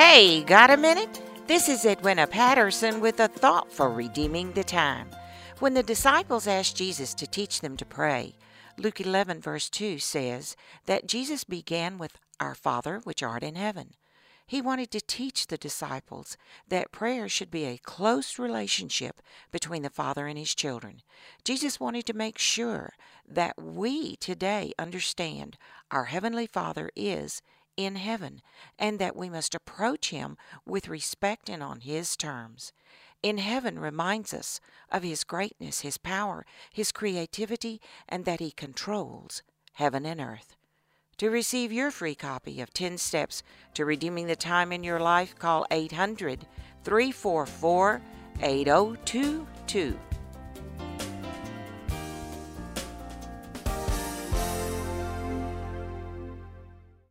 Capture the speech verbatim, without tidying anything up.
Hey, got a minute? This is Edwina Patterson with a thought for redeeming the time. When the disciples asked Jesus to teach them to pray, Luke eleven verse two says that Jesus began with Our Father which art in heaven. He wanted to teach the disciples that prayer should be a close relationship between the Father and His children. Jesus wanted to make sure that we today understand our Heavenly Father is in heaven and that we must approach Him with respect and on His terms. In heaven reminds us of His greatness, His power, His creativity, and that He controls heaven and earth. To receive your free copy of ten Steps to Redeeming the Time in Your Life, call eight hundred, three four four, eight zero two two.